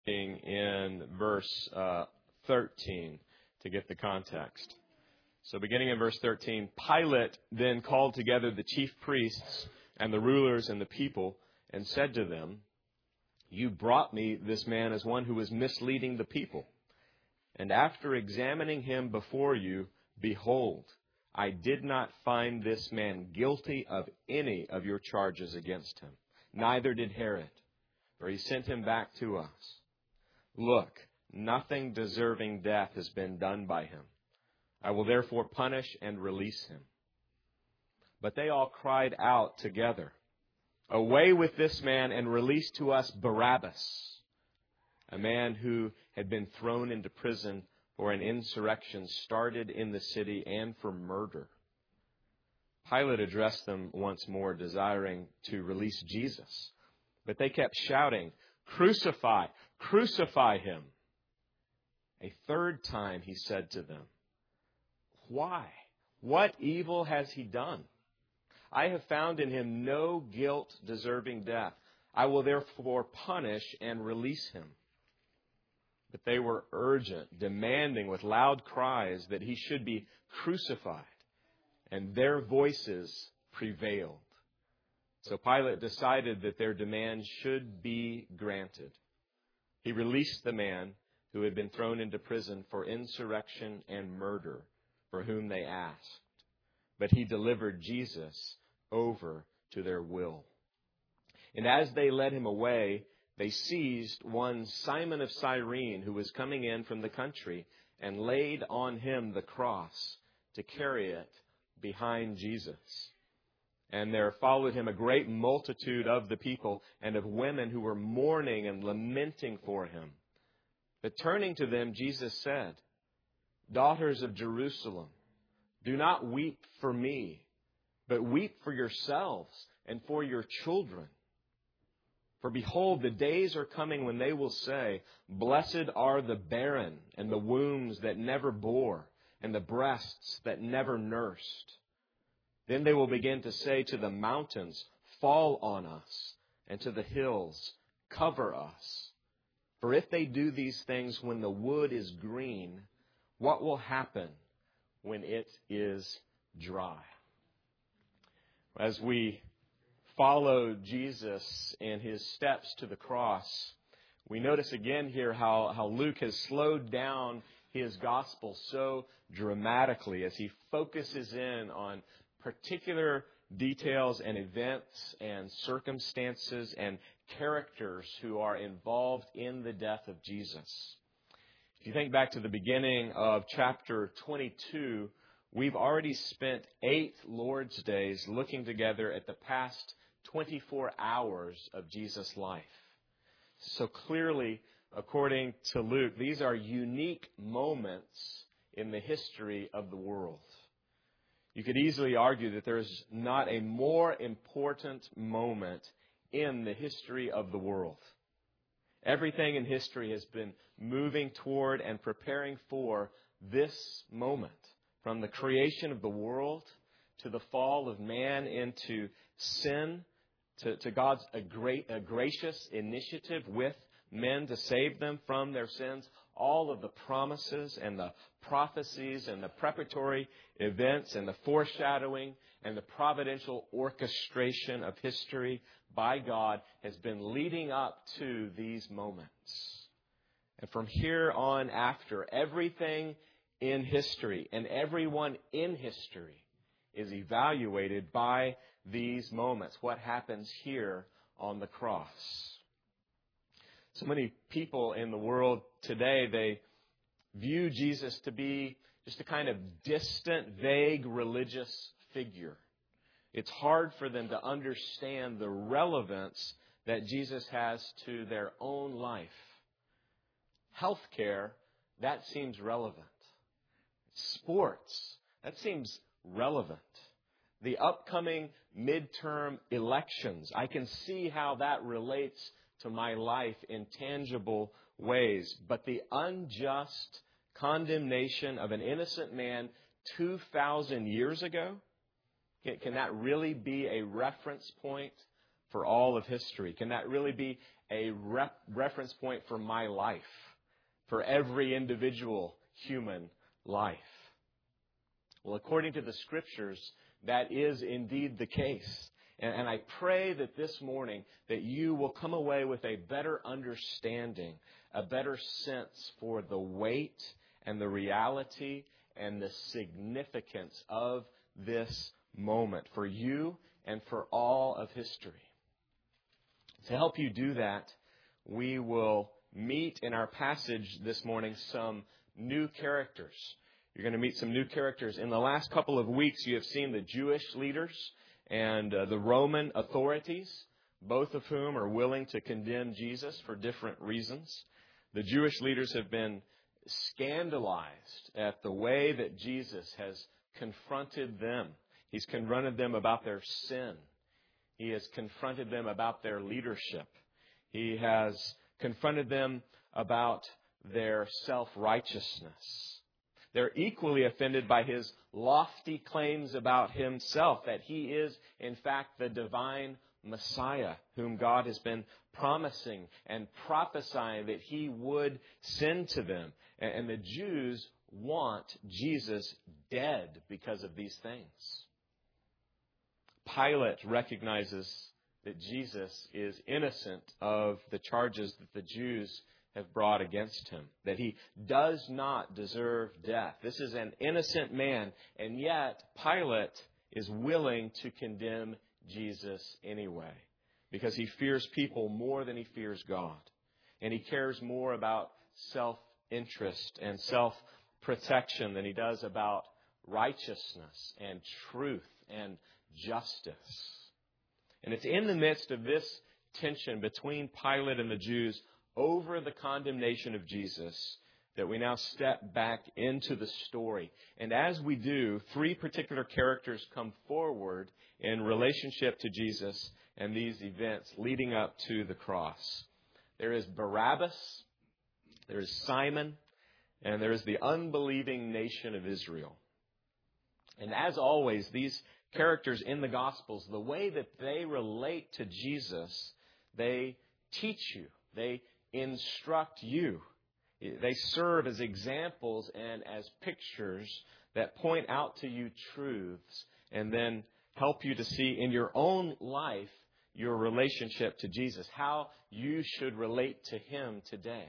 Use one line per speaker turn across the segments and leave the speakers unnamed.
in verse 13 to get the context. So beginning in verse 13, Pilate then called together the chief priests and the rulers and the people and said to them, "You brought me this man as one who was misleading the people. And after examining him before you, behold, I did not find this man guilty of any of your charges against him. Neither did Herod, for he sent him back to us. Look, nothing deserving death has been done by him. I will therefore punish and release him." But they all cried out together, "Away with this man and release to us Barabbas," a man who had been thrown into prison for an insurrection started in the city and for murder. Pilate addressed them once more, desiring to release Jesus. But they kept shouting, "Crucify! Crucify him!" A third time he said to them, "Why? What evil has he done? I have found in him no guilt deserving death. I will therefore punish and release him." But they were urgent, demanding with loud cries that he should be crucified, and their voices prevailed. So Pilate decided that their demand should be granted. He released the man who had been thrown into prison for insurrection and murder, for whom they asked. But he delivered Jesus over to their will. And as they led him away, they seized one Simon of Cyrene, who was coming in from the country, and laid on him the cross to carry it behind Jesus. And there followed him a great multitude of the people and of women who were mourning and lamenting for him. But turning to them, Jesus said, "Daughters of Jerusalem, do not weep for me, but weep for yourselves and for your children. For behold, the days are coming when they will say, 'Blessed are the barren and the wombs that never bore and the breasts that never nursed.' Then they will begin to say to the mountains, 'Fall on us,' and to the hills, 'Cover us.' For if they do these things when the wood is green, what will happen when it is dry?" As we follow Jesus in his steps to the cross, we notice again here how Luke has slowed down his gospel so dramatically as he focuses in on particular details and events and circumstances and characters who are involved in the death of Jesus. If you think back to the beginning of chapter 22, we've already spent 8 Lord's Days looking together at the past 24 hours of Jesus' life. So clearly, according to Luke, these are unique moments in the history of the world. You could easily argue that there's not a more important moment in the history of the world. Everything in history has been moving toward and preparing for this moment. From the creation of the world to the fall of man into sin, to God's a gracious initiative with men to save them from their sins, all of the promises and the prophecies and the preparatory events and the foreshadowing and the providential orchestration of history by God has been leading up to these moments. And from here on after, everything in history and everyone in history is evaluated by these moments. What happens here on the cross? So many people in the world today, they view Jesus to be just a kind of distant, vague religious figure. It's hard for them to understand the relevance that Jesus has to their own life. Healthcare, that seems relevant. Sports, that seems relevant. The upcoming midterm elections, I can see how that relates to my life in tangible ways. But the unjust condemnation of an innocent man 2,000 years ago, can that really be a reference point for all of history? Can that really be a reference point for my life, for every individual human life. Well, according to the Scriptures, that is indeed the case. And I pray that this morning that you will come away with a better understanding, a better sense for the weight and the reality and the significance of this moment for you and for all of history. To help you do that, we will meet in our passage this morning some new characters. You're going to meet some new characters. In the last couple of weeks, you have seen the Jewish leaders and the Roman authorities, both of whom are willing to condemn Jesus for different reasons. The Jewish leaders have been scandalized at the way that Jesus has confronted them. He's confronted them about their sin. He has confronted them about their leadership. He has confronted them about their self-righteousness. They're equally offended by his lofty claims about himself, that he is, in fact, the divine Messiah, whom God has been promising and prophesying that he would send to them. And the Jews want Jesus dead because of these things. Pilate recognizes that Jesus is innocent of the charges that the Jews have brought against him, that he does not deserve death. This is an innocent man, and yet Pilate is willing to condemn Jesus anyway, because he fears people more than he fears God, and he cares more about self-interest and self-protection than he does about righteousness and truth and justice. And it's in the midst of this tension between Pilate and the Jews over the condemnation of Jesus that we now step back into the story. And as we do, three particular characters come forward in relationship to Jesus and these events leading up to the cross. There is Barabbas, there is Simon, and there is the unbelieving nation of Israel. And as always, these characters in the Gospels, the way that they relate to Jesus, they teach you, they instruct you. They serve as examples and as pictures that point out to you truths and then help you to see in your own life your relationship to Jesus, how you should relate to him today.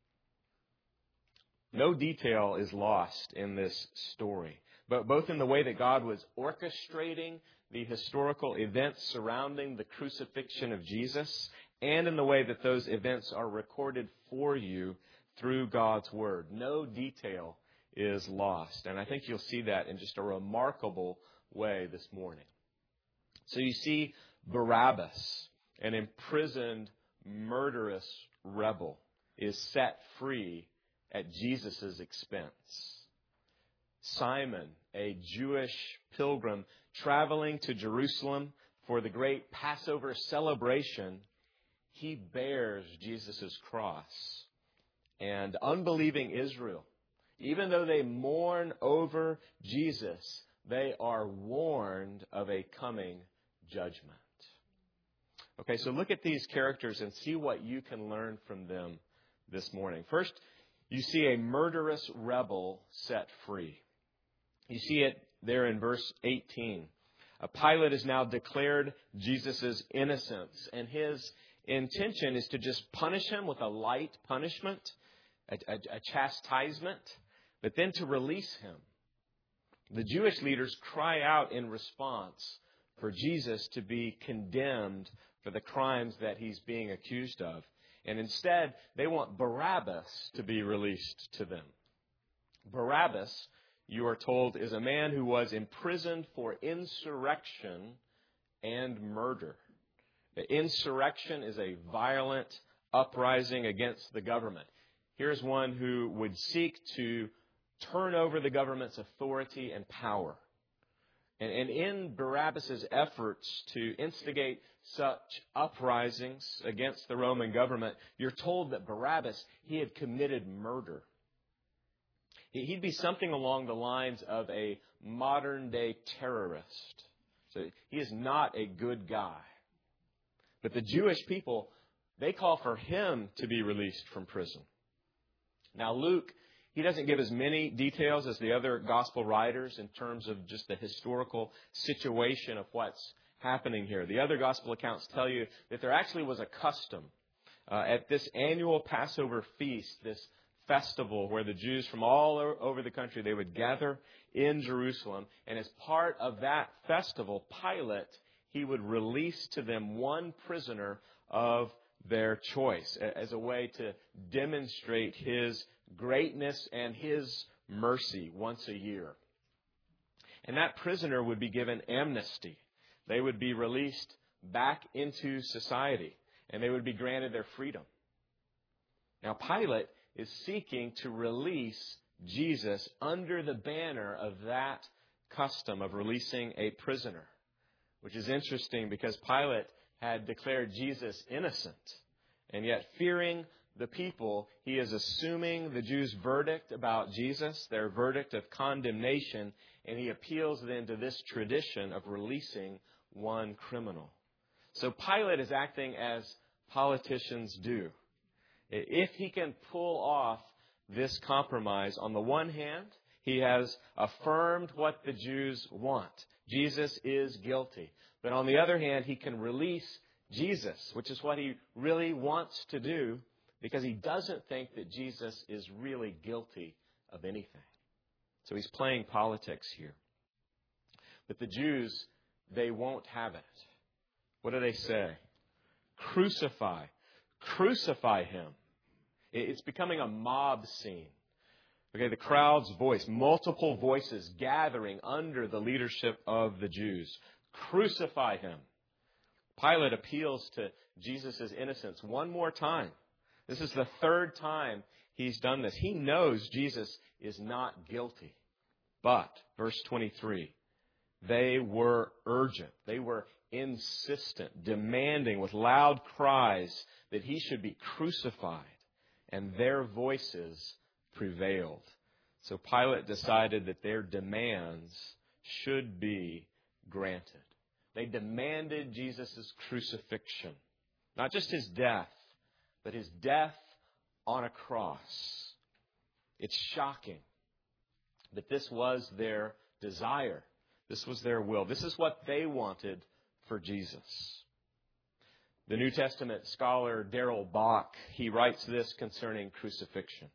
No detail is lost in this story, but both in the way that God was orchestrating the historical events surrounding the crucifixion of Jesus and in the way that those events are recorded for you through God's Word. No detail is lost. And I think you'll see that in just a remarkable way this morning. So you see Barabbas, an imprisoned, murderous rebel, is set free at Jesus' expense. Simon, a Jewish pilgrim traveling to Jerusalem for the great Passover celebration, he bears Jesus' cross. And unbelieving Israel, even though they mourn over Jesus, they are warned of a coming judgment. Okay, so look at these characters and see what you can learn from them this morning. First, you see a murderous rebel set free. You see it there in verse 18. Pilate has now declared Jesus' innocence, and his intention is to just punish him with a light punishment, a chastisement, but then to release him. The Jewish leaders cry out in response for Jesus to be condemned for the crimes that he's being accused of. And instead, they want Barabbas to be released to them. Barabbas, you are told, is a man who was imprisoned for insurrection and murder. The insurrection is a violent uprising against the government. Here's one who would seek to turn over the government's authority and power. And in Barabbas' efforts to instigate such uprisings against the Roman government, you're told that Barabbas, he had committed murder. He'd be something along the lines of a modern-day terrorist. So he is not a good guy. But the Jewish people they call for him to be released from prison. Now, Luke, he doesn't give as many details as the other gospel writers in terms of just the historical situation of what's happening here. The other gospel accounts tell you that there actually was a custom at this annual Passover feast, this festival where the Jews from all over the country, they would gather in Jerusalem. And as part of that festival, Pilate, he would release to them one prisoner of their choice as a way to demonstrate his greatness and his mercy once a year. And that prisoner would be given amnesty. They would be released back into society, and they would be granted their freedom. Now, Pilate is seeking to release Jesus under the banner of that custom of releasing a prisoner, which is interesting because Pilate had declared Jesus innocent, and yet fearing the people, he is assuming the Jews' verdict about Jesus, their verdict of condemnation, and he appeals then to this tradition of releasing one criminal. So Pilate is acting as politicians do. If he can pull off this compromise, on the one hand, he has affirmed what the Jews want. Jesus is guilty. But on the other hand, he can release Jesus, which is what he really wants to do, because he doesn't think that Jesus is really guilty of anything. So he's playing politics here. But the Jews, they won't have it. What do they say? Crucify. Crucify him. It's becoming a mob scene. Okay, the crowd's voice, multiple voices gathering under the leadership of the Jews. Crucify him. Pilate appeals to Jesus' innocence one more time. This is the third time he's done this. He knows Jesus is not guilty. But, verse 23, they were urgent. They were insistent, demanding with loud cries that he should be crucified. And their voices prevailed. So Pilate decided that their demands should be granted. They demanded Jesus' crucifixion. Not just his death, but his death on a cross. It's shocking. But this was their desire. This was their will. This is what they wanted for Jesus. The New Testament scholar Darrell Bock, he writes this concerning crucifixion.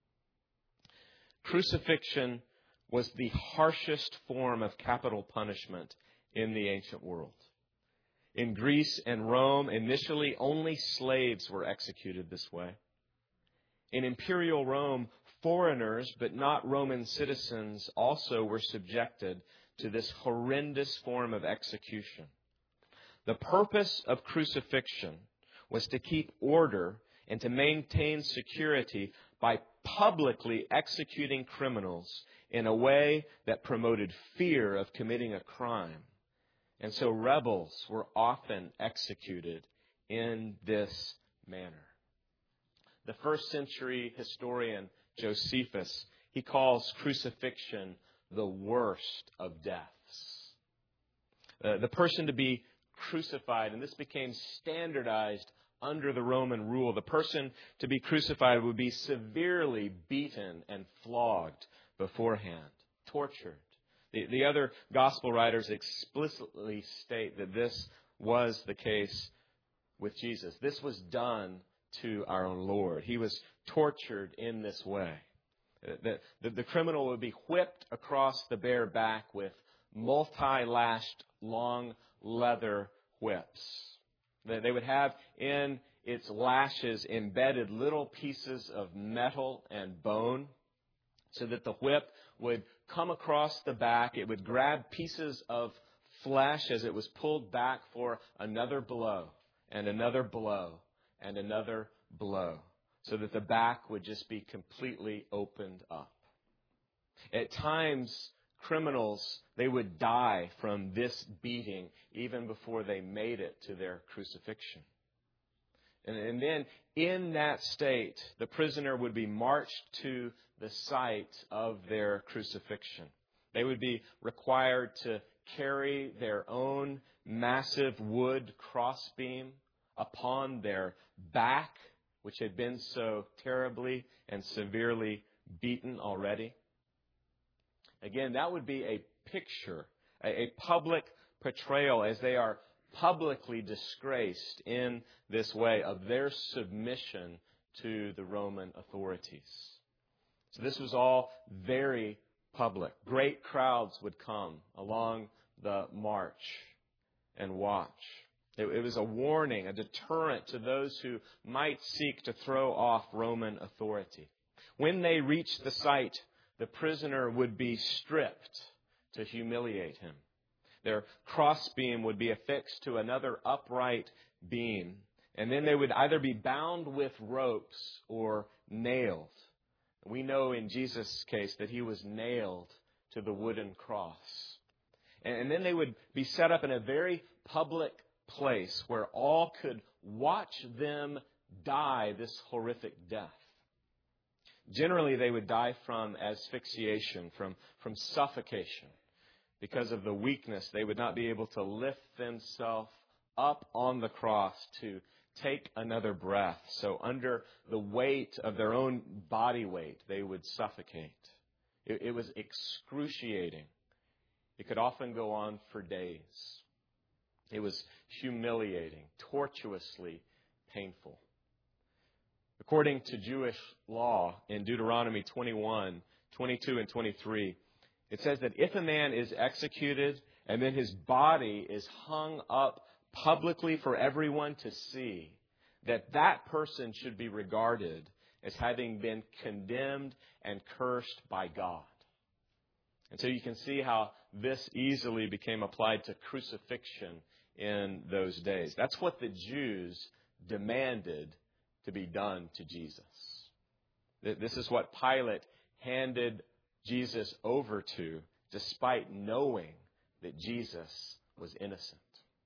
Crucifixion was the harshest form of capital punishment in the ancient world. In Greece and Rome, initially only slaves were executed this way. In imperial Rome, foreigners, but not Roman citizens, also were subjected to this horrendous form of execution. The purpose of crucifixion was to keep order and to maintain security by publicly executing criminals in a way that promoted fear of committing a crime. And so rebels were often executed in this manner. The first century historian Josephus, he calls crucifixion the worst of deaths. The person to be crucified, and this became standardized under the Roman rule. The person to be crucified would be severely beaten and flogged beforehand, tortured. The other gospel writers explicitly state that this was the case with Jesus. This was done to our Lord. He was tortured in this way. The criminal would be whipped across the bare back with multi-lashed long leather whips. They would have in its lashes embedded little pieces of metal and bone so that the whip would come across the back. It would grab pieces of flesh as it was pulled back for another blow and another blow and another blow so that the back would just be completely opened up. At times, criminals, they would die from this beating even before they made it to their crucifixion. And then in that state, the prisoner would be marched to the site of their crucifixion. They would be required to carry their own massive wood crossbeam upon their back, which had been so terribly and severely beaten already. Again, that would be a picture, a public portrayal as they are publicly disgraced in this way of their submission to the Roman authorities. So this was all very public. Great crowds would come along the march and watch. It was a warning, a deterrent to those who might seek to throw off Roman authority. When they reached the site, the prisoner would be stripped to humiliate him. Their crossbeam would be affixed to another upright beam, and then they would either be bound with ropes or nailed. We know in Jesus' case that he was nailed to the wooden cross. And then they would be set up in a very public place where all could watch them die this horrific death. Generally, they would die from asphyxiation, from suffocation. Because of the weakness, they would not be able to lift themselves up on the cross to take another breath. So under the weight of their own body weight, they would suffocate. It was excruciating. It could often go on for days. It was humiliating, tortuously painful. According to Jewish law in Deuteronomy 21, 22, and 23, it says that if a man is executed and then his body is hung up publicly for everyone to see, that person should be regarded as having been condemned and cursed by God. And so you can see how this easily became applied to crucifixion in those days. That's what the Jews demanded to be done to Jesus. This is what Pilate handed Jesus over to, despite knowing that Jesus was innocent.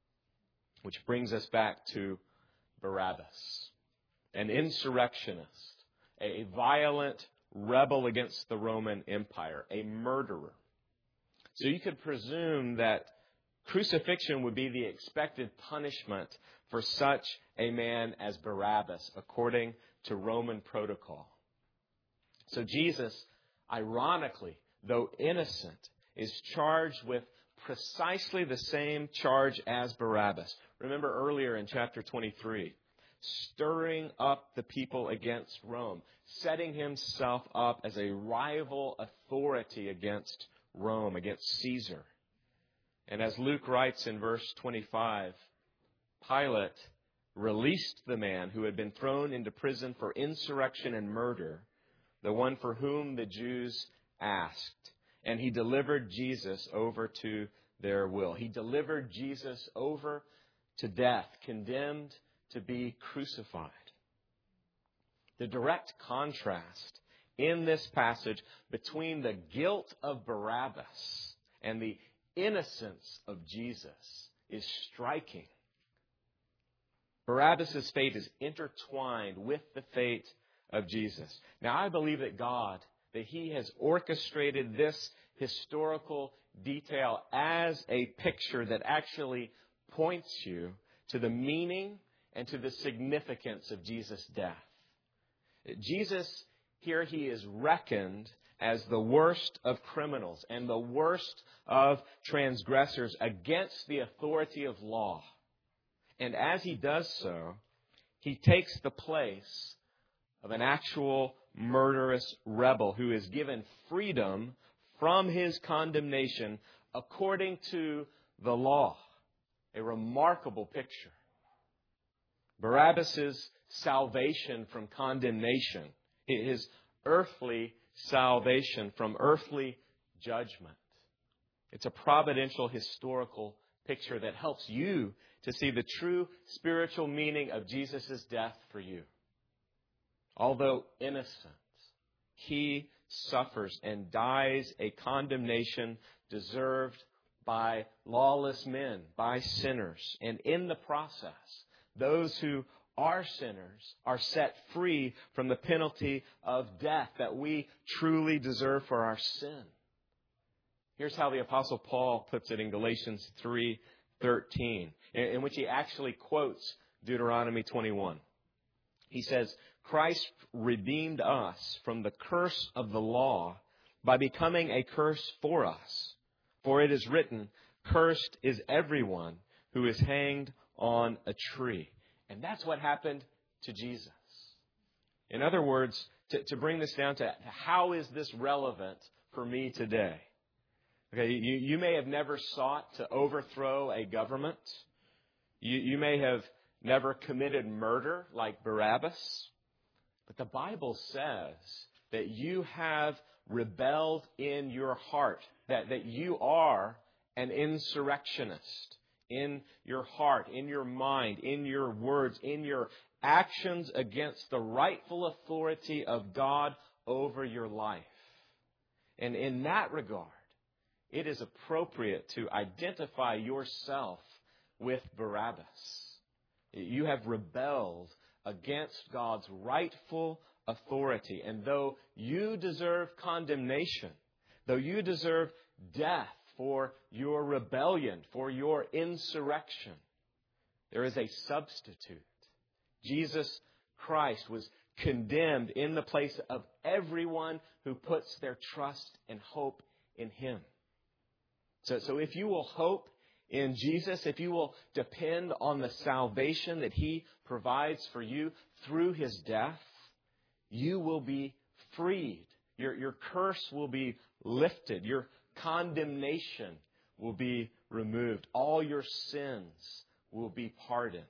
Which brings us back to Barabbas, an insurrectionist, a violent rebel against the Roman Empire, a murderer. So you could presume that crucifixion would be the expected punishment for such a man as Barabbas, according to Roman protocol. So Jesus, ironically, though innocent, is charged with precisely the same charge as Barabbas. Remember earlier in chapter 23, stirring up the people against Rome, setting himself up as a rival authority against Rome, against Caesar. And as Luke writes in verse 25, Pilate released the man who had been thrown into prison for insurrection and murder, the one for whom the Jews asked. And he delivered Jesus over to their will. He delivered Jesus over to death, condemned to be crucified. The direct contrast in this passage between the guilt of Barabbas and the innocence of Jesus is striking. Barabbas' fate is intertwined with the fate of Jesus. Now, I believe that God, that He has orchestrated this historical detail as a picture that actually points you to the meaning and to the significance of Jesus' death. Jesus, here He is reckoned as the worst of criminals and the worst of transgressors against the authority of law. And as He does so, He takes the place of an actual murderous rebel who is given freedom from his condemnation according to the law. A remarkable picture. Barabbas' salvation from condemnation, his earthly salvation from earthly judgment. It's a providential historical picture that helps you to see the true spiritual meaning of Jesus' death for you. Although innocent, He suffers and dies a condemnation deserved by lawless men, by sinners. And in the process, those who are sinners are set free from the penalty of death that we truly deserve for our sin. Here's how the Apostle Paul puts it in Galatians 3:13, in which he actually quotes Deuteronomy 21. He says, Christ redeemed us from the curse of the law by becoming a curse for us. For it is written, cursed is everyone who is hanged on a tree. And that's what happened to Jesus. In other words, to bring this down to how is this relevant for me today? Okay, you may have never sought to overthrow a government. You may have never committed murder like Barabbas. But the Bible says that you have rebelled in your heart, that you are an insurrectionist in your heart, in your mind, in your words, in your actions against the rightful authority of God over your life. And in that regard, it is appropriate to identify yourself with Barabbas. You have rebelled against God's rightful authority. And though you deserve condemnation, though you deserve death for your rebellion, for your insurrection, there is a substitute. Jesus Christ was condemned in the place of everyone who puts their trust and hope in Him. So if you will hope in Jesus, if you will depend on the salvation that He provides for you through His death, you will be freed. Your curse will be lifted. Your condemnation will be removed. All your sins will be pardoned.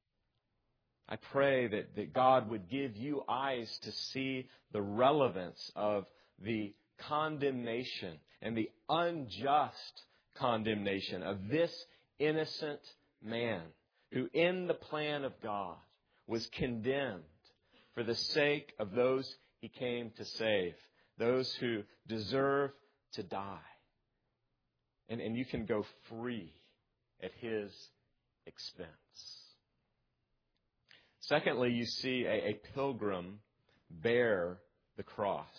I pray that God would give you eyes to see the relevance of the condemnation and the unjust condemnation of this innocent man who in the plan of God was condemned for the sake of those He came to save, those who deserve to die. And you can go free at His expense. Secondly, you see a pilgrim bear the cross.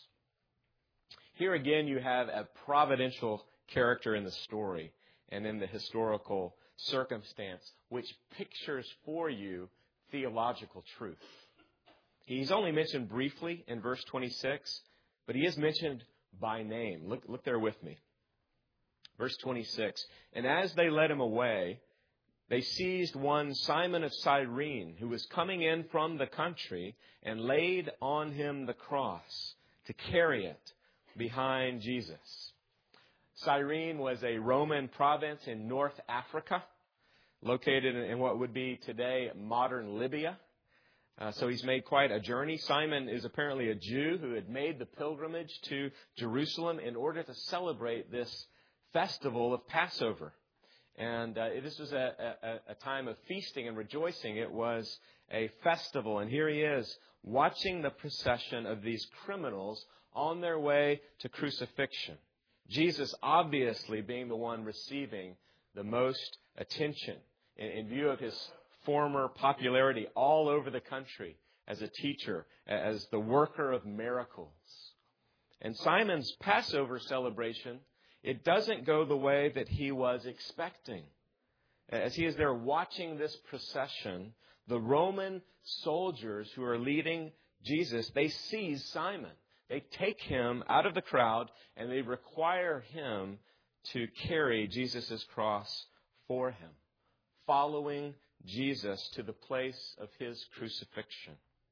Here again you have a providential character in the story and in the historical circumstance which pictures for you theological truth. He's only mentioned briefly in verse 26, but he is mentioned by name. Look there with me. Verse 26, and as they led him away, they seized one Simon of Cyrene, who was coming in from the country, and laid on him the cross to carry it behind Jesus. Cyrene was a Roman province in North Africa, located in what would be today modern Libya. So he's made quite a journey. Simon is apparently a Jew who had made the pilgrimage to Jerusalem in order to celebrate this festival of Passover. And this was a time of feasting and rejoicing. It was a festival. And here he is watching the procession of these criminals on their way to crucifixion. Jesus obviously being the one receiving the most attention in view of His former popularity all over the country as a teacher, as the worker of miracles. And Simon's Passover celebration, it doesn't go the way that he was expecting. As he is there watching this procession, the Roman soldiers who are leading Jesus, they seize Simon. They take him out of the crowd and they require him to carry Jesus' cross for him, following Jesus to the place of His crucifixion.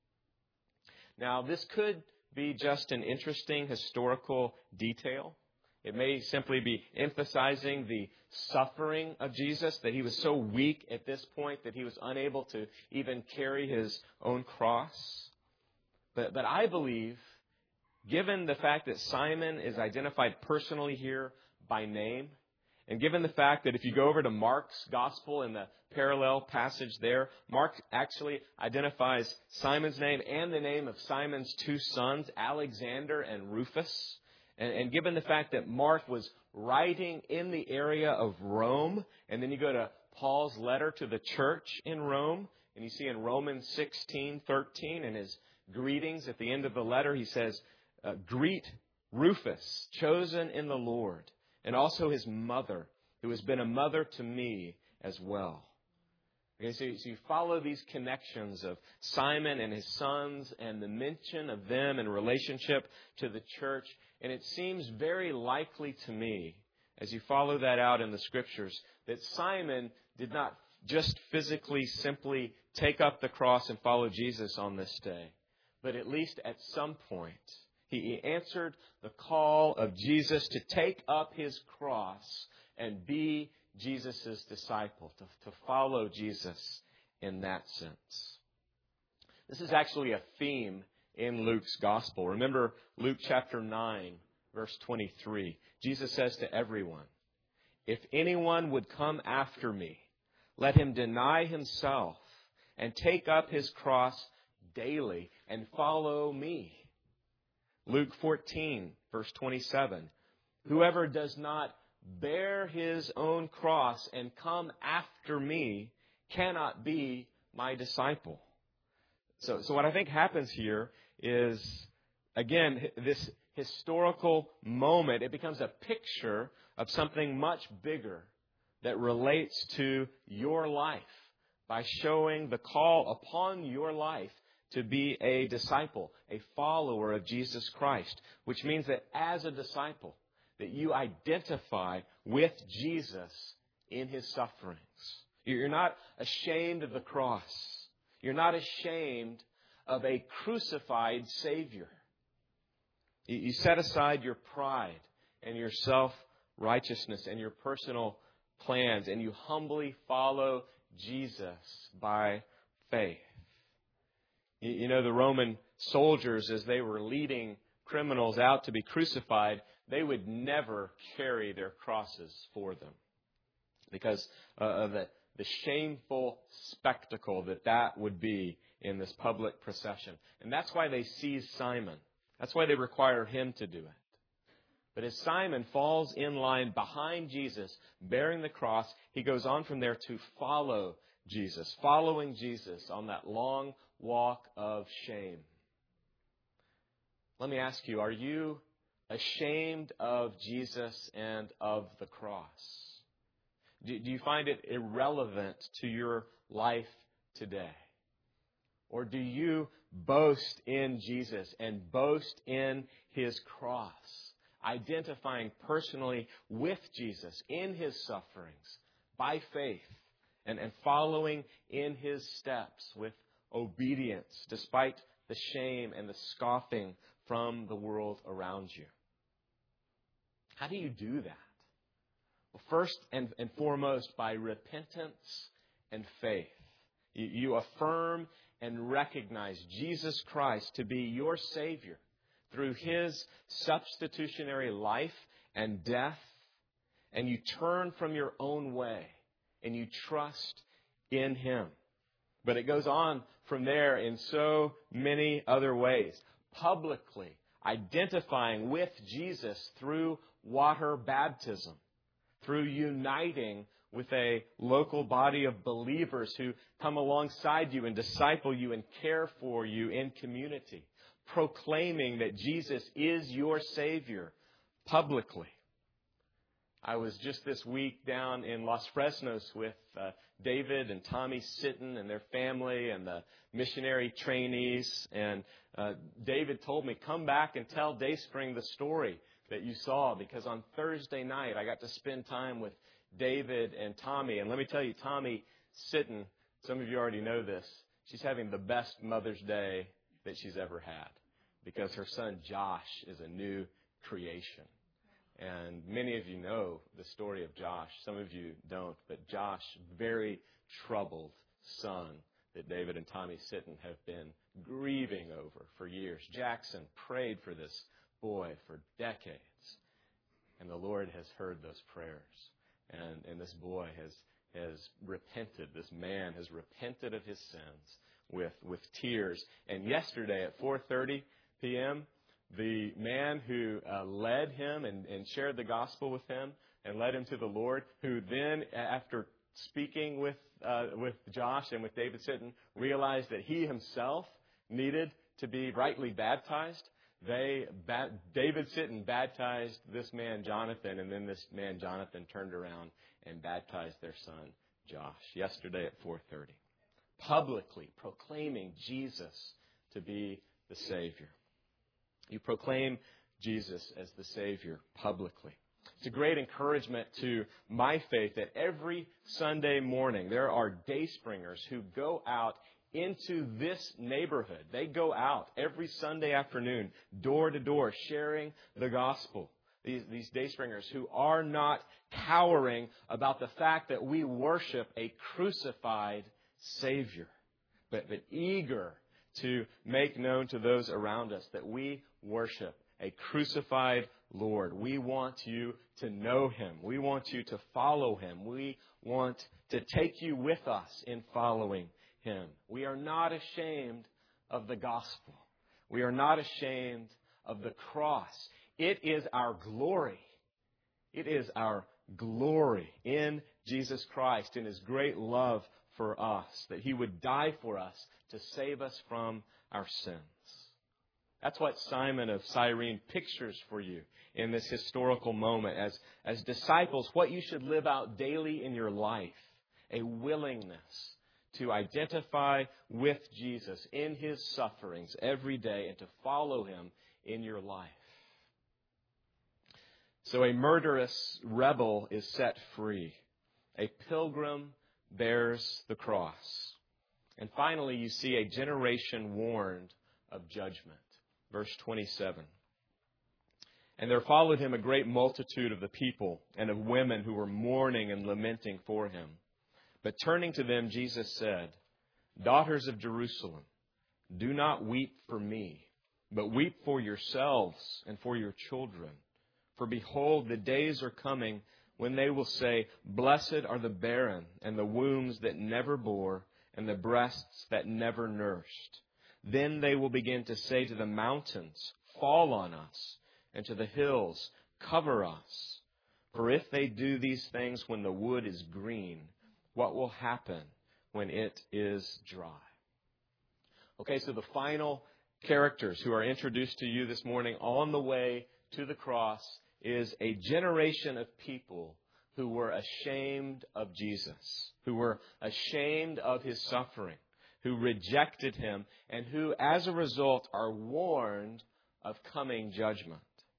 Now, this could be just an interesting historical detail. It may simply be emphasizing the suffering of Jesus, that He was so weak at this point that He was unable to even carry His own cross. But I believe, given the fact that Simon is identified personally here by name, and given the fact that if you go over to Mark's gospel in the parallel passage there, Mark actually identifies Simon's name and the name of Simon's two sons, Alexander and Rufus. And given the fact that Mark was writing in the area of Rome, and then you go to Paul's letter to the church in Rome, and you see in Romans 16:13 in his greetings at the end of the letter, he says, greet Rufus, chosen in the Lord, and also his mother, who has been a mother to me as well. Okay, so you follow these connections of Simon and his sons and the mention of them in relationship to the church. And it seems very likely to me, as you follow that out in the Scriptures, that Simon did not just physically simply take up the cross and follow Jesus on this day, but at least at some point he answered the call of Jesus to take up his cross and be Jesus' disciple, to follow Jesus in that sense. This is actually a theme in Luke's gospel. Remember Luke chapter 9, verse 23. Jesus says to everyone, "If anyone would come after me, let him deny himself and take up his cross daily and follow me." Luke 14, verse 27. "Whoever does not bear his own cross and come after me cannot be my disciple." So what I think happens here is, again, this historical moment, it becomes a picture of something much bigger that relates to your life by showing the call upon your life to be a disciple, a follower of Jesus Christ, which means that as a disciple, that you identify with Jesus in his sufferings. You're not ashamed of the cross. You're not ashamed of a crucified Savior. You set aside your pride and your self-righteousness and your personal plans, and you humbly follow Jesus by faith. You know, the Roman soldiers, as they were leading criminals out to be crucified, they would never carry their crosses for them because of the shameful spectacle that would be in this public procession. And that's why they seize Simon. That's why they require him to do it. But as Simon falls in line behind Jesus, bearing the cross, he goes on from there to follow Jesus, following Jesus on that long walk of shame. Let me ask you, are you ashamed of Jesus and of the cross? Do you find it irrelevant to your life today? Or do you boast in Jesus and boast in his cross, identifying personally with Jesus in his sufferings by faith and following in his steps with obedience despite the shame and the scoffing from the world around you? How do you do that? Well, first and foremost, by repentance and faith. You affirm and recognize Jesus Christ to be your Savior through his substitutionary life and death, and you turn from your own way and you trust in him. But it goes on from there in so many other ways. Publicly identifying with Jesus through water baptism, through uniting with a local body of believers who come alongside you and disciple you and care for you in community, proclaiming that Jesus is your Savior publicly. I was just this week down in Los Fresnos with David and Tommy Sitton and their family and the missionary trainees. And David told me, come back and tell Dayspring the story that you saw, because on Thursday night I got to spend time with David and Tommy. And let me tell you, Tommy Sitton, some of you already know this, she's having the best Mother's Day that she's ever had, because her son Josh is a new creation. And many of you know the story of Josh. Some of you don't. But Josh, very troubled son that David and Tommy Sitton have been grieving over for years. Jackson prayed for this boy for decades. And the Lord has heard those prayers. And this boy has repented. This man has repented of his sins with tears. And yesterday at 4:30 p.m., the man who led him and shared the gospel with him and led him to the Lord, who then, after speaking with Josh and with David Sitton, realized that he himself needed to be rightly baptized. David Sitton baptized this man Jonathan, and then this man Jonathan turned around and baptized their son Josh, yesterday at 4:30. Publicly proclaiming Jesus to be the Savior. You proclaim Jesus as the Savior publicly. It's a great encouragement to my faith that every Sunday morning there are Dayspringers who go out into this neighborhood. They go out every Sunday afternoon, door to door, sharing the gospel. These Dayspringers who are not cowering about the fact that we worship a crucified Savior, but eager to make known to those around us that we worship a crucified Lord. We want you to know Him. We want you to follow Him. We want to take you with us in following Him. We are not ashamed of the gospel. We are not ashamed of the cross. It is our glory. It is our glory in Jesus Christ, in His great love for us, that He would die for us to save us from our sins. That's what Simon of Cyrene pictures for you in this historical moment as disciples, what you should live out daily in your life, a willingness to identify with Jesus in His sufferings every day and to follow Him in your life. So a murderous rebel is set free. A pilgrim bears the cross. And finally, you see a generation warned of judgment. Verse 27. And there followed him a great multitude of the people and of women who were mourning and lamenting for him. But turning to them, Jesus said, Daughters of Jerusalem, do not weep for me, but weep for yourselves and for your children. For behold, the days are coming when they will say, Blessed are the barren and the wombs that never bore and the breasts that never nursed. Then they will begin to say to the mountains, Fall on us, and to the hills, Cover us. For if they do these things when the wood is green, what will happen when it is dry? Okay, so the final characters who are introduced to you this morning on the way to the cross is a generation of people who were ashamed of Jesus, who were ashamed of His suffering, who rejected Him, and who, as a result, are warned of coming judgment.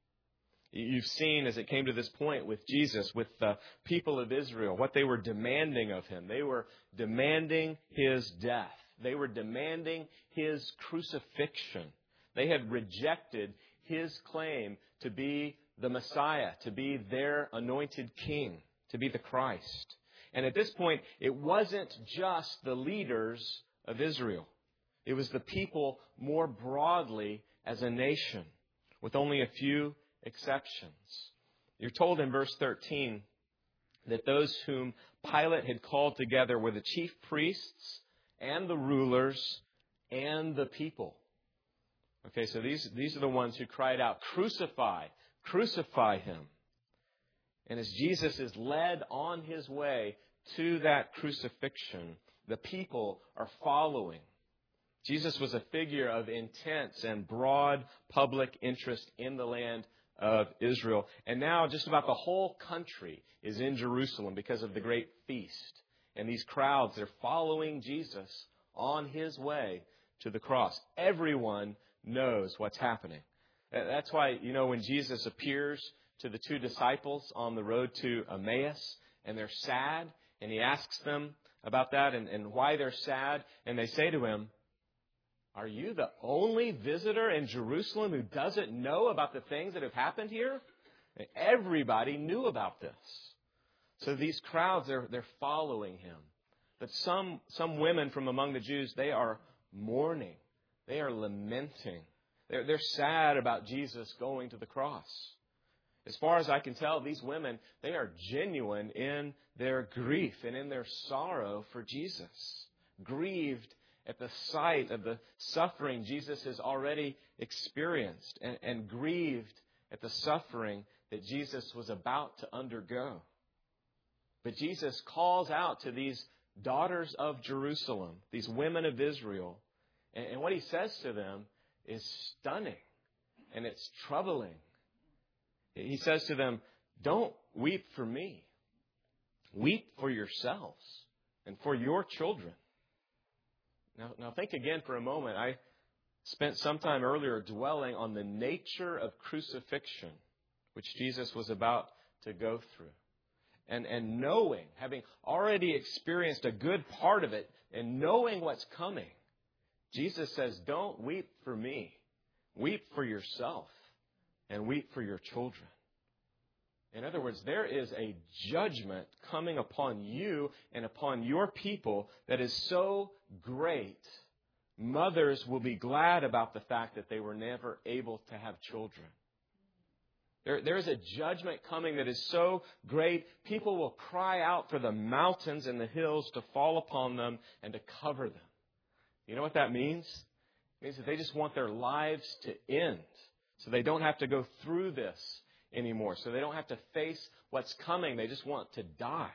You've seen, as it came to this point with Jesus, with the people of Israel, what they were demanding of Him. They were demanding His death. They were demanding His crucifixion. They had rejected His claim to be the Messiah, to be their anointed king, to be the Christ. And at this point, it wasn't just the leaders of Israel. It was the people more broadly as a nation, with only a few exceptions. You're told in verse 13 that those whom Pilate had called together were the chief priests and the rulers and the people. Okay, so these are the ones who cried out, Crucify! Crucify Him. And as Jesus is led on His way to that crucifixion, the people are following. Jesus was a figure of intense and broad public interest in the land of Israel. And now just about the whole country is in Jerusalem because of the great feast. And these crowds, they're following Jesus on His way to the cross. Everyone knows what's happening. That's why, when Jesus appears to the two disciples on the road to Emmaus, and they're sad, and He asks them about that and why they're sad, and they say to Him, Are you the only visitor in Jerusalem who doesn't know about the things that have happened here? Everybody knew about this. So these crowds, they're following Him. But some women from among the Jews, they are mourning. They are lamenting. They're sad about Jesus going to the cross. As far as I can tell, these women, they are genuine in their grief and in their sorrow for Jesus. Grieved at the sight of the suffering Jesus has already experienced and grieved at the suffering that Jesus was about to undergo. But Jesus calls out to these daughters of Jerusalem, these women of Israel, and what He says to them is stunning, and it's troubling. He says to them, Don't weep for me. Weep for yourselves and for your children. Now think again for a moment. I spent some time earlier dwelling on the nature of crucifixion, which Jesus was about to go through. And knowing, having already experienced a good part of it, and knowing what's coming, Jesus says, don't weep for me. Weep for yourself and weep for your children. In other words, there is a judgment coming upon you and upon your people that is so great, mothers will be glad about the fact that they were never able to have children. There is a judgment coming that is so great, people will cry out for the mountains and the hills to fall upon them and to cover them. You know what that means? It means that they just want their lives to end, so they don't have to go through this anymore, so they don't have to face what's coming. They just want to die.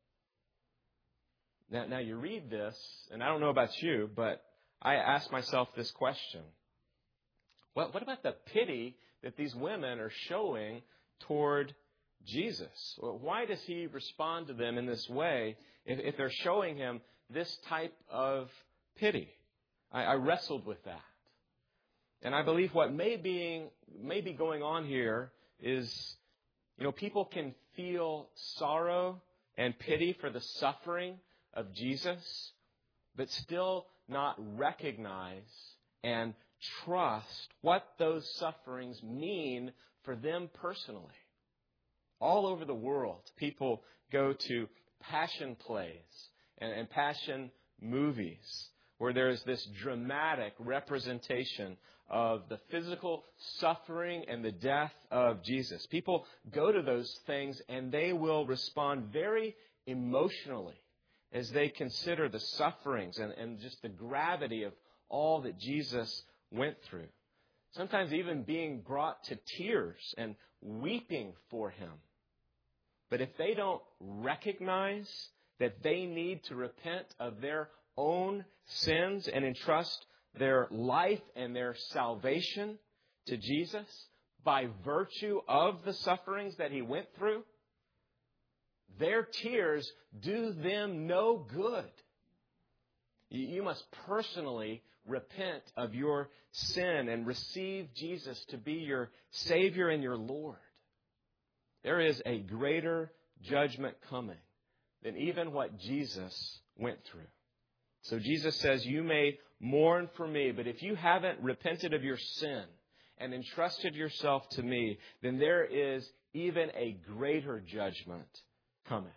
Now you read this, and I don't know about you, but I ask myself this question. What about the pity that these women are showing toward Jesus? Why does he respond to them in this way if they're showing him this type of pity? I wrestled with that. And I believe what may be going on here is, people can feel sorrow and pity for the suffering of Jesus, but still not recognize and trust what those sufferings mean for them personally. All over the world, people go to passion plays and passion movies where there's this dramatic representation of the physical suffering and the death of Jesus. People go to those things and they will respond very emotionally as they consider the sufferings and just the gravity of all that Jesus went through. Sometimes even being brought to tears and weeping for him. But if they don't recognize that they need to repent of their own sins and entrust their life and their salvation to Jesus by virtue of the sufferings that he went through, their tears do them no good. You must personally repent of your sin and receive Jesus to be your Savior and your Lord. There is a greater judgment coming than even what Jesus went through. So Jesus says, you may mourn for me, but if you haven't repented of your sin and entrusted yourself to me, then there is even a greater judgment coming.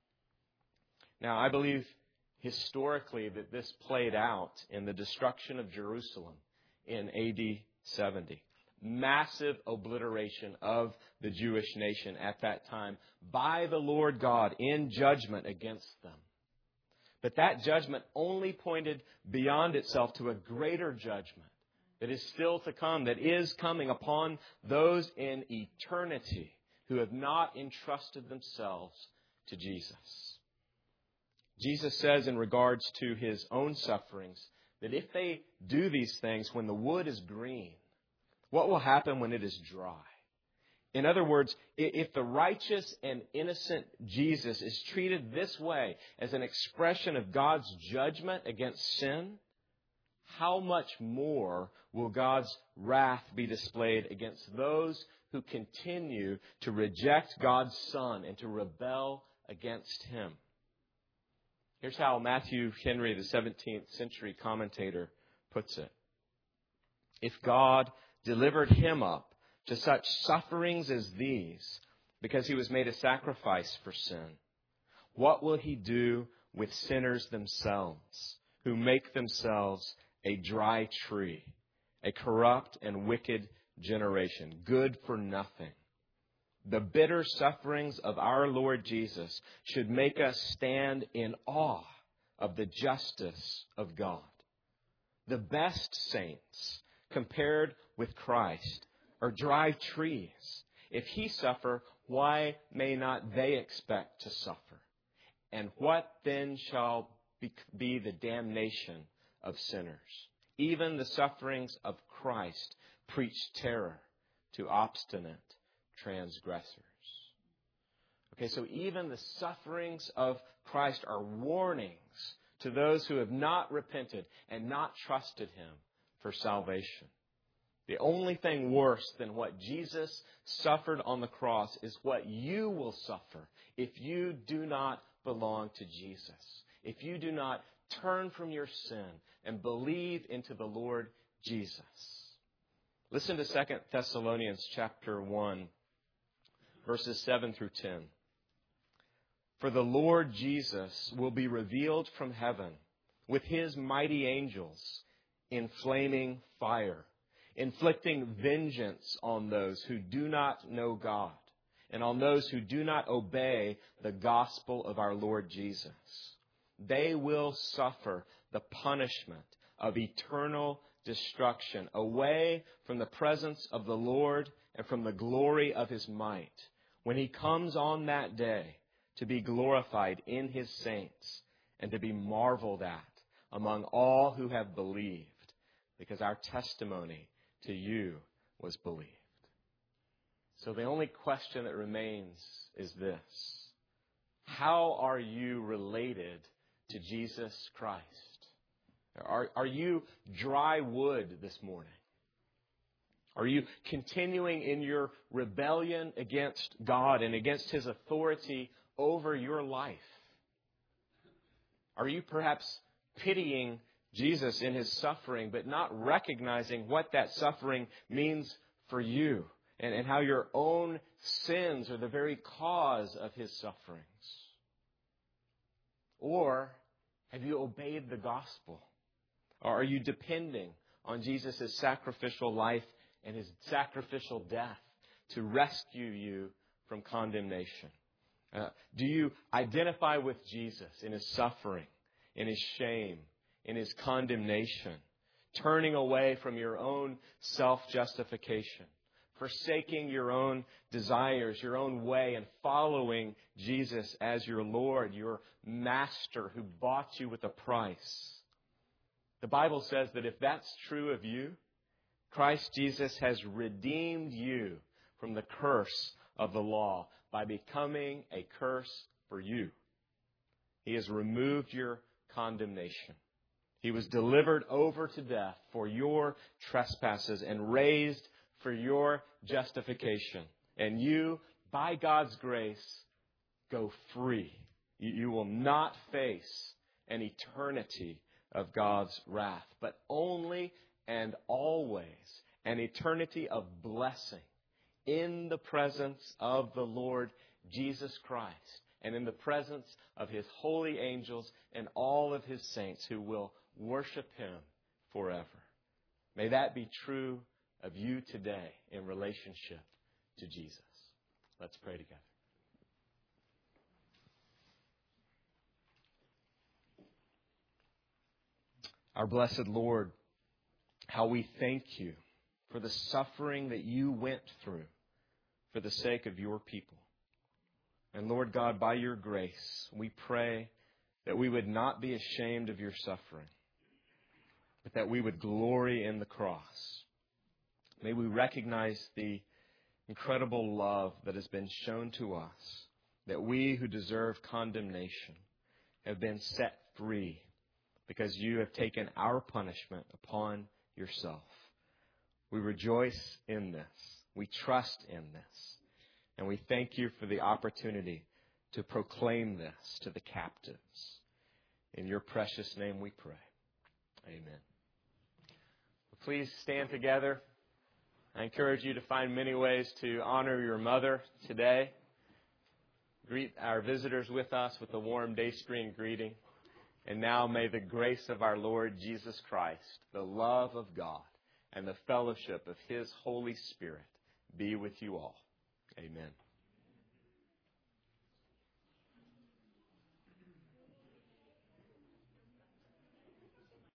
Now, I believe historically that this played out in the destruction of Jerusalem in AD 70. Massive obliteration of the Jewish nation at that time by the Lord God in judgment against them. But that judgment only pointed beyond itself to a greater judgment that is still to come, that is coming upon those in eternity who have not entrusted themselves to Jesus. Jesus says in regards to his own sufferings that if they do these things when the wood is green, what will happen when it is dry? In other words, if the righteous and innocent Jesus is treated this way as an expression of God's judgment against sin, how much more will God's wrath be displayed against those who continue to reject God's Son and to rebel against him? Here's how Matthew Henry, the 17th century commentator, puts it. If God delivered him up to such sufferings as these, because he was made a sacrifice for sin, what will he do with sinners themselves, who make themselves a dry tree, a corrupt and wicked generation, good for nothing? The bitter sufferings of our Lord Jesus should make us stand in awe of the justice of God. The best saints, compared with Christ, are dry trees. If he suffer, why may not they expect to suffer? And what then shall be the damnation of sinners? Even the sufferings of Christ preach terror to obstinate transgressors. Okay, so even the sufferings of Christ are warnings to those who have not repented and not trusted Him for salvation. The only thing worse than what Jesus suffered on the cross is what you will suffer if you do not belong to Jesus, if you do not turn from your sin and believe into the Lord Jesus. Listen to 2 Thessalonians chapter 1, verses 7 through 10. For the Lord Jesus will be revealed from heaven with His mighty angels in flaming fire, inflicting vengeance on those who do not know God and on those who do not obey the gospel of our Lord Jesus. They will suffer the punishment of eternal destruction away from the presence of the Lord and from the glory of His might when He comes on that day to be glorified in His saints and to be marveled at among all who have believed, because our testimony to you was believed. So the only question that remains is this: how are you related to Jesus Christ? Are you dry wood this morning? Are you continuing in your rebellion against God and against His authority over your life? Are you perhaps pitying Jesus in His suffering, but not recognizing what that suffering means for you and how your own sins are the very cause of His sufferings? Or have you obeyed the gospel? Or are you depending on Jesus' sacrificial life and His sacrificial death to rescue you from condemnation? Do you identify with Jesus in His suffering, in His shame, in His condemnation, turning away from your own self-justification, forsaking your own desires, your own way, and following Jesus as your Lord, your Master who bought you with a price? The Bible says that if that's true of you, Christ Jesus has redeemed you from the curse of the law by becoming a curse for you. He has removed your condemnation. He was delivered over to death for your trespasses and raised for your justification. And you, by God's grace, go free. You will not face an eternity of God's wrath, but only and always an eternity of blessing in the presence of the Lord Jesus Christ and in the presence of His holy angels and all of His saints who will worship Him forever. May that be true of you today in relationship to Jesus. Let's pray together. Our blessed Lord, how we thank You for the suffering that You went through for the sake of Your people. And Lord God, by Your grace, we pray that we would not be ashamed of Your suffering, but that we would glory in the cross. May we recognize the incredible love that has been shown to us, that we who deserve condemnation have been set free because You have taken our punishment upon Yourself. We rejoice in this. We trust in this. And we thank You for the opportunity to proclaim this to the captives. In Your precious name we pray. Amen. Please stand together. I encourage you to find many ways to honor your mother today. Greet our visitors with us with a warm day spring greeting. And now may the grace of our Lord Jesus Christ, the love of God, and the fellowship of His Holy Spirit be with you all. Amen.